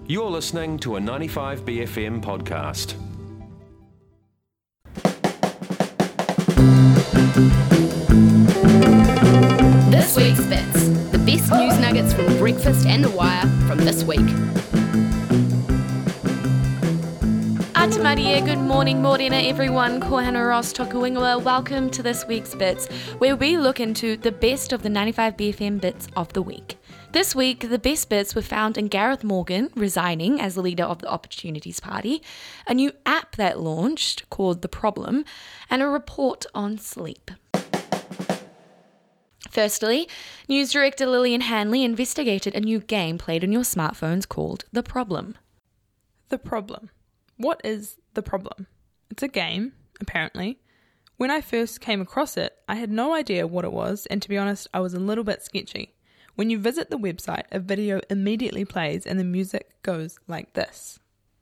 You're listening to a 95BFM podcast. This week's Bits, the best news nuggets from breakfast and the wire from this week. Atamaria, good morning, morena everyone. Kohana Ross Toku Ingoa. Welcome to this week's Bits, where we look into the best of the 95BFM bits of the week. This week, the best bits were found in Gareth Morgan resigning as the leader of the Opportunities Party, a new app that launched called The Problem, and a report on sleep. Firstly, news director Lillian Hanley investigated a new game played on your smartphones called The Problem. The Problem. What is The Problem? It's a game, apparently. When I first came across it, I had no idea what it was, and to be honest, I was a little bit sketchy. When you visit the website, a video immediately plays and the music goes like this.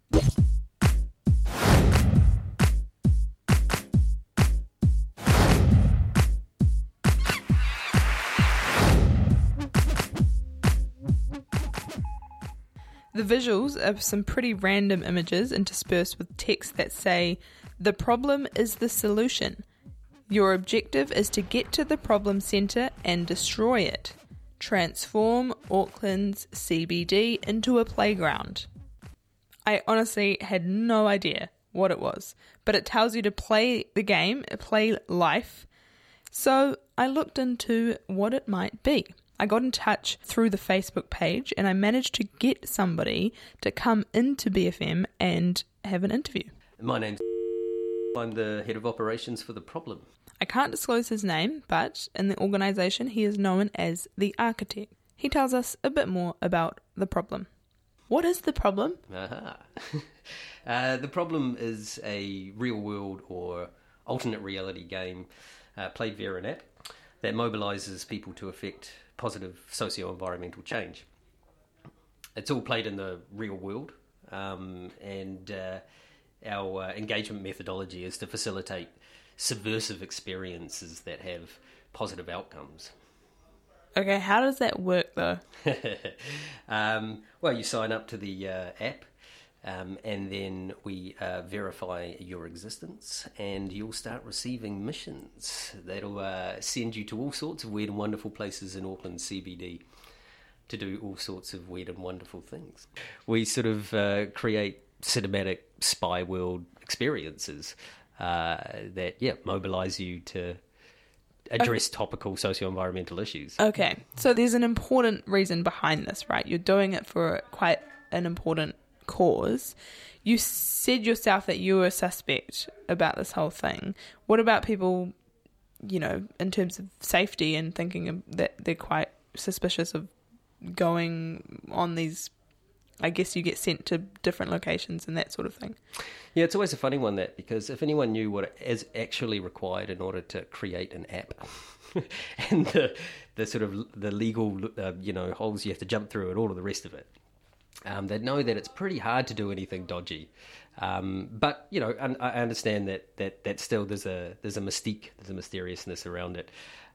The visuals are some pretty random images interspersed with text that say, "The problem is the solution. Your objective is to get to the problem centre and destroy it. Transform Auckland's CBD into a playground." I honestly had no idea what it was, but it tells you to play the game, play life. So I looked into what it might be. I got in touch through the Facebook page and I managed to get somebody to come into BFM and have an interview. My name's I'm the head of operations for The Problem. I can't disclose his name, but in the organisation he is known as the Architect. He tells us a bit more about The Problem. What is The Problem? The Problem is a real-world or alternate reality game played via an app that mobilises people to effect positive socio-environmental change. It's all played in the real world, and our engagement methodology is to facilitate subversive experiences that have positive outcomes. Okay, how does that work though? Well, you sign up to the app, and then we verify your existence, and you'll start receiving missions that'll send you to all sorts of weird and wonderful places in Auckland CBD to do all sorts of weird and wonderful things. We sort of create cinematic spy world experiences that mobilise you to address topical socio-environmental issues. Okay, so there's an important reason behind this, right? You're doing it for quite an important cause. You said yourself that you were a suspect about this whole thing. What about people, in terms of safety and thinking that they're quite suspicious of going on these, I guess you get sent to different locations and that sort of thing? Yeah, it's always a funny one, that, because if anyone knew what is actually required in order to create an app and the sort of the legal holes you have to jump through and all of the rest of it, they'd know that it's pretty hard to do anything dodgy. But I understand that still there's a mystique, there's a mysteriousness around it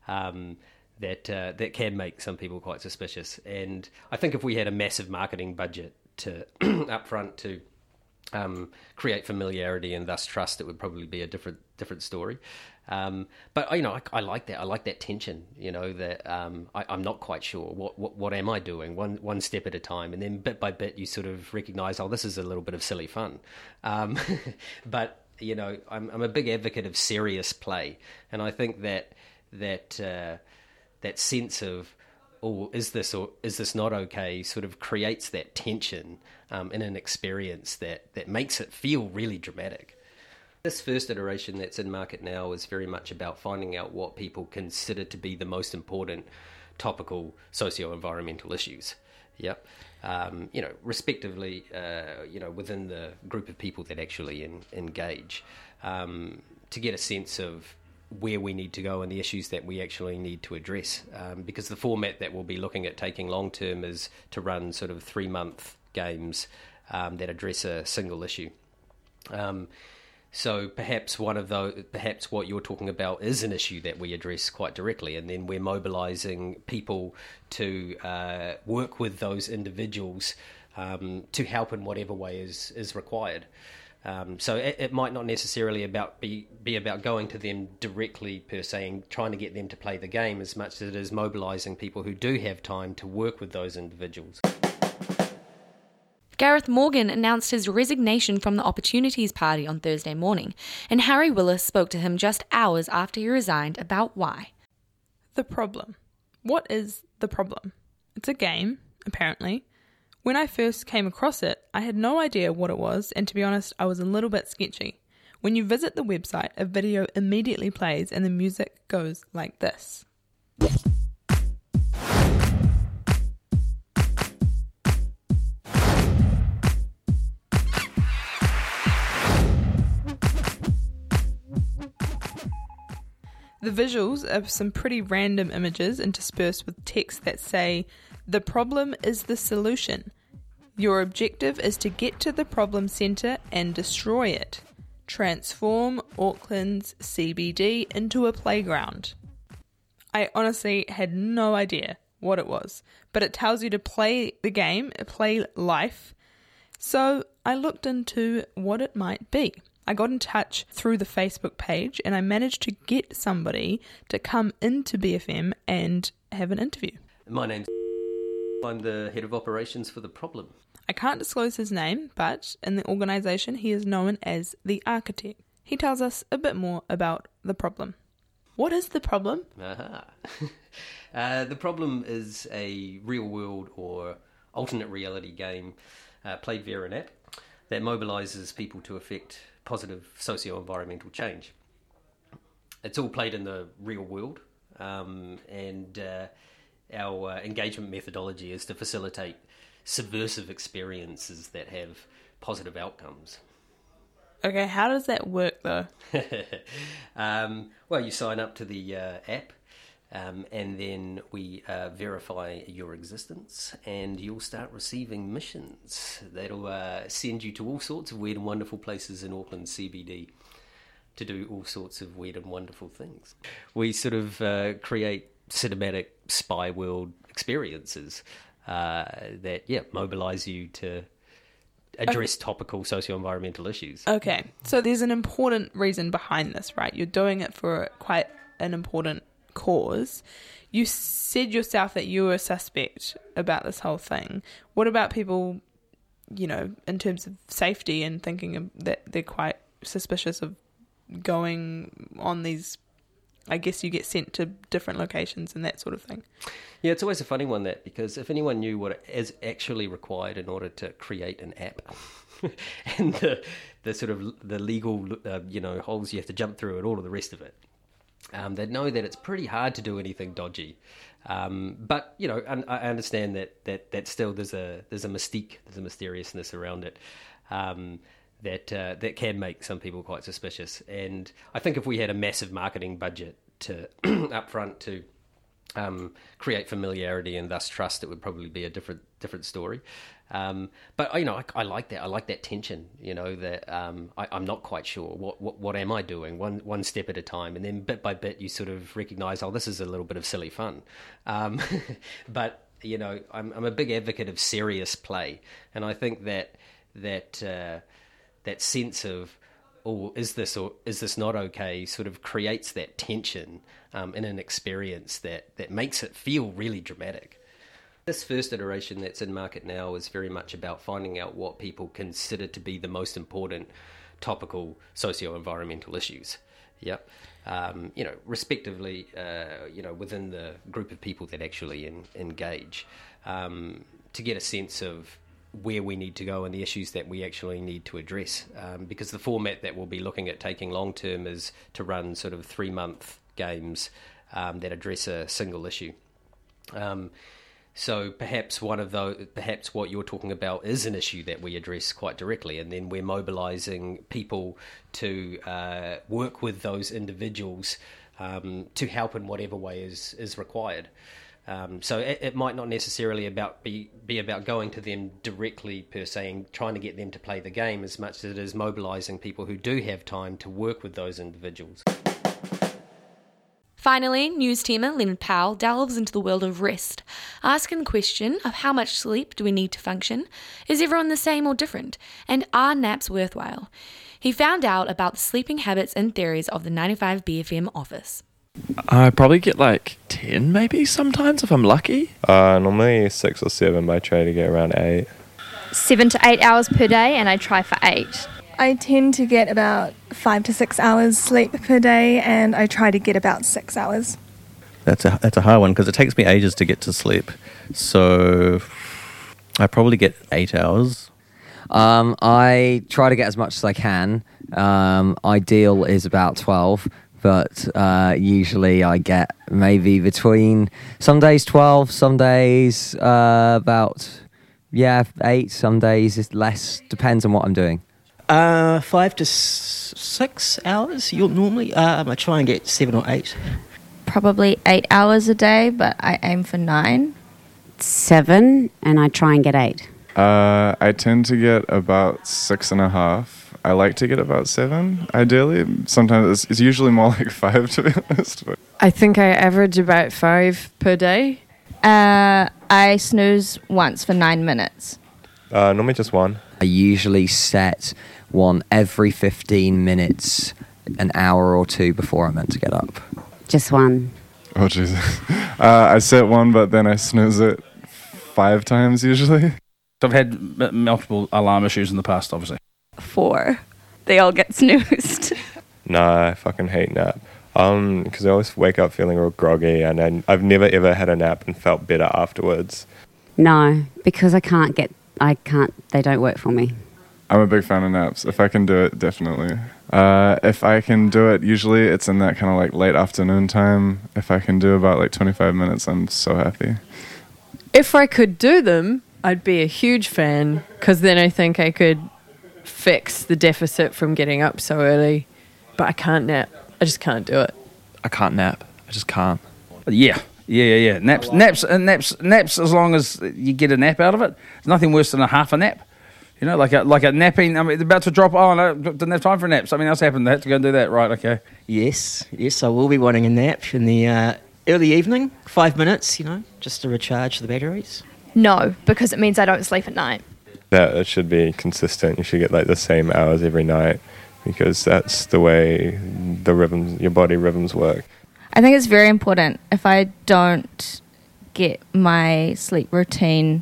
that can make some people quite suspicious. And I think if we had a massive marketing budget to up front to create familiarity and thus trust, it would probably be a different story. But I like that. I like that tension. That I'm not quite sure what am I doing. One step at a time, and then bit by bit you sort of recognise, this is a little bit of silly fun. But I'm a big advocate of serious play, and I think that sense of, is this not okay, sort of creates that tension in an experience that makes it feel really dramatic. This first iteration that's in market now is very much about finding out what people consider to be the most important topical socio-environmental issues. Yep. Respectively, within the group of people that actually engage, to get a sense of where we need to go and the issues that we actually need to address. Because the format that we'll be looking at taking long term is to run sort of 3-month games that address a single issue. So perhaps perhaps what you're talking about is an issue that we address quite directly, and then we're mobilising people to work with those individuals to help in whatever way is required. So it might not necessarily be about going to them directly per se and trying to get them to play the game as much as it is mobilising people who do have time to work with those individuals. Gareth Morgan announced his resignation from the Opportunities Party on Thursday morning, and Harry Willis spoke to him just hours after he resigned about why. The problem. What is the problem? It's a game, apparently. When I first came across it, I had no idea what it was, and to be honest, I was a little bit sketchy. When you visit the website, a video immediately plays and the music goes like this. The visuals are some pretty random images interspersed with text that say, "The problem is the solution. Your objective is to get to the problem centre and destroy it. Transform Auckland's CBD into a playground." I honestly had no idea what it was, but it tells you to play the game, play life. So I looked into what it might be. I got in touch through the Facebook page and I managed to get somebody to come into BFM and have an interview. My name's I'm the head of operations for The Problem. I can't disclose his name, but in the organisation he is known as the Architect. He tells us a bit more about The Problem. What is The Problem? The Problem is a real-world or alternate reality game played via an app that mobilises people to effect positive socio-environmental change. It's all played in the real world, and our engagement methodology is to facilitate subversive experiences that have positive outcomes. Okay, how does that work though? Well, you sign up to the app, and then we verify your existence, and you'll start receiving missions that'll send you to all sorts of weird and wonderful places in Auckland CBD to do all sorts of weird and wonderful things. We sort of create cinematic spy world experiences that mobilise you to address topical socio-environmental issues. Okay, so there's an important reason behind this, right? You're doing it for quite an important cause. You said yourself that you were a suspect about this whole thing. What about people, in terms of safety and thinking that they're quite suspicious of going on these, I guess you get sent to different locations and that sort of thing? Yeah, it's always a funny one, that, because if anyone knew what is actually required in order to create an app and the sort of the legal holes you have to jump through and all of the rest of it, they'd know that it's pretty hard to do anything dodgy. But I understand that still there's a mystique, there's a mysteriousness around it that can make some people quite suspicious. And I think if we had a massive marketing budget to up front to create familiarity and thus trust, it would probably be a different story. But I like that. I like that tension. That I'm not quite sure what am I doing. One step at a time, and then bit by bit you sort of recognise, oh, this is a little bit of silly fun. But I'm a big advocate of serious play, and I think that sense of, oh, is this not okay, sort of creates that tension in an experience that makes it feel really dramatic. This first iteration that's in market now is very much about finding out what people consider to be the most important topical socio-environmental issues. Yep. Respectively, within the group of people that actually engage, to get a sense of where we need to go and the issues that we actually need to address. Because the format that we'll be looking at taking long term is to run sort of 3-month games that address a single issue. So perhaps what you're talking about is an issue that we address quite directly, and then we're mobilising people to work with those individuals to help in whatever way is required. So it might not necessarily be about going to them directly per se and trying to get them to play the game as much as it is mobilising people who do have time to work with those individuals. Finally, news teamer Leonard Powell delves into the world of rest, asking the question of how much sleep do we need to function, is everyone the same or different, and are naps worthwhile? He found out about the sleeping habits and theories of the 95BFM office. I probably get like 10 maybe sometimes if I'm lucky. Normally 6 or 7, but I try to get around 8. 7 to 8 hours per day, and I try for 8. I tend to get about 5 to 6 hours sleep per day, and I try to get about 6 hours. That's a hard one because it takes me ages to get to sleep. So I probably get 8 hours. I try to get as much as I can. Ideal is about 12, but usually I get maybe between some days 12, some days about 8, some days it's less. Depends on what I'm doing. 5 to 6 hours. You'll normally I try and get 7 or 8. Probably 8 hours a day, but I aim for 9. 7, and I try and get 8. I tend to get about 6.5. I like to get about 7, ideally. Sometimes it's usually more like 5, to be honest. But I think I average about 5 per day. I snooze once for 9 minutes. Normally just 1. I usually set one every 15 minutes, an hour or 2 before I'm meant to get up. Just 1. Oh, Jesus. I set 1, but then I snooze it 5 times usually. I've had multiple alarm issues in the past, obviously. 4. They all get snoozed. Nah, I fucking hate nap. Because I always wake up feeling real groggy, and I've never ever had a nap and felt better afterwards. No, because they don't work for me. I'm a big fan of naps. If I can do it, definitely. If I can do it, usually it's in that kind of like late afternoon time. If I can do about like 25 minutes, I'm so happy. If I could do them, I'd be a huge fan, because then I think I could fix the deficit from getting up so early. But I can't nap. I just can't do it. I can't nap. I just can't. Yeah. Naps, as long as you get a nap out of it. There's nothing worse than a half a nap. You know, like a napping. I mean, about to drop. Oh, no, didn't have time for a nap. Something else happened. I had to go and do that. Right, okay. Yes, I will be wanting a nap in the early evening, 5 minutes, just to recharge the batteries. No, because it means I don't sleep at night. That should be consistent. You should get like the same hours every night, because that's the way your body rhythms work. I think it's very important. If I don't get my sleep routine,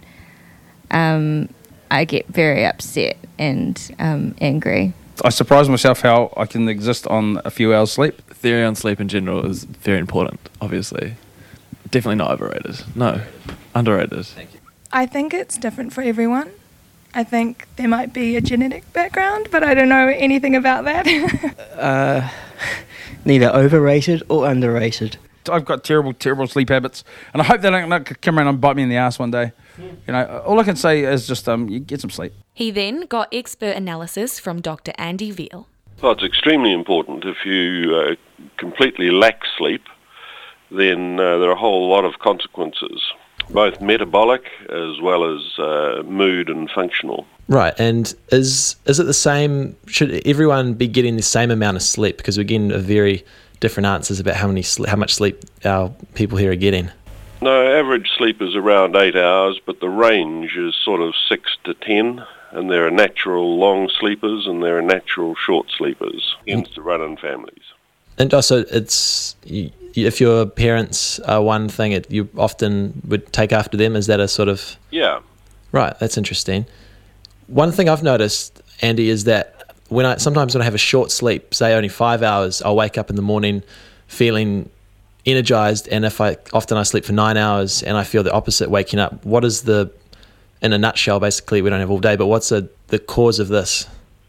I get very upset and angry. I surprise myself how I can exist on a few hours sleep. Theory on sleep in general is very important, obviously. Definitely not overrated. No, underrated. Thank you. I think it's different for everyone. I think there might be a genetic background, but I don't know anything about that. Neither overrated or underrated. I've got terrible sleep habits, and I hope they don't come around and bite me in the ass one day. All I can say is just you get some sleep. He then got expert analysis from Dr. Andy Veal. Well, it's extremely important. If you completely lack sleep, then there are a whole lot of consequences, both metabolic as well as mood and functional. Right, and is it the same? Should everyone be getting the same amount of sleep? Because we're getting very different answers about how much sleep our people here are getting. No, average sleep is around 8 hours, but the range is sort of 6 to 10, and there are natural long sleepers and there are natural short sleepers, hence to run in families. And also, if your parents are one thing, you often would take after them. Is that a sort of... Yeah. Right, that's interesting. One thing I've noticed, Andy, is that sometimes when I have a short sleep, say only 5 hours, I'll wake up in the morning feeling energized, and often I sleep for 9 hours and I feel the opposite waking up. What is in a nutshell, basically, we don't have all day, but what's the cause of this?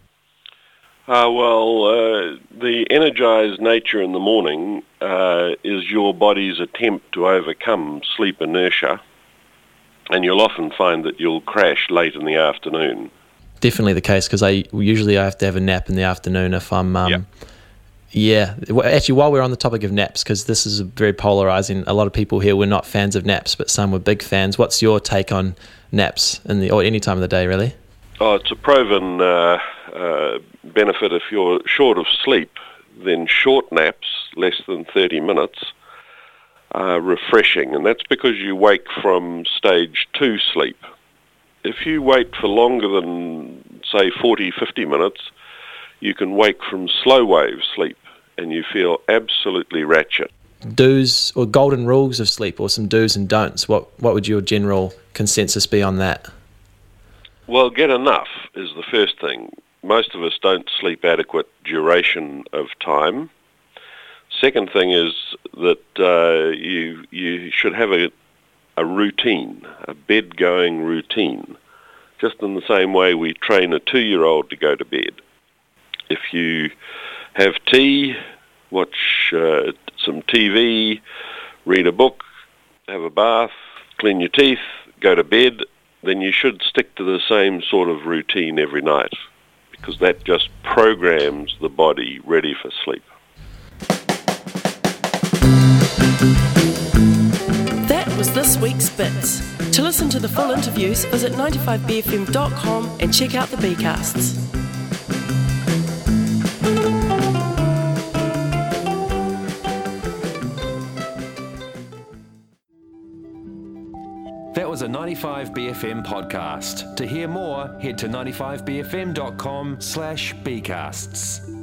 The energized nature in the morning is your body's attempt to overcome sleep inertia, and you'll often find that you'll crash late in the afternoon. Definitely the case, because I usually have to have a nap in the afternoon if I'm... Yeah. Actually, while we're on the topic of naps, because this is very polarizing, a lot of people here were not fans of naps, but some were big fans. What's your take on naps or any time of the day, really? Oh, it's a proven benefit. If you're short of sleep, then short naps, less than 30 minutes, are refreshing, and that's because you wake from stage 2 sleep. If you wait for longer than, say, 40, 50 minutes, you can wake from slow wave sleep, and you feel absolutely ratchet. Do's or golden rules of sleep, or some do's and don'ts. What would your general consensus be on that? Well, get enough is the first thing. Most of us don't sleep adequate duration of time. Second thing is that you should have a routine, a bed-going routine, just in the same way we train a 2-year-old to go to bed. If you have tea, watch some TV, read a book, have a bath, clean your teeth, go to bed, then you should stick to the same sort of routine every night, because that just programs the body ready for sleep. That was this week's Bits. To listen to the full interviews, visit 95bfm.com and check out the Bcasts. That was a 95BFM podcast. To hear more, head to 95bfm.com/bcasts.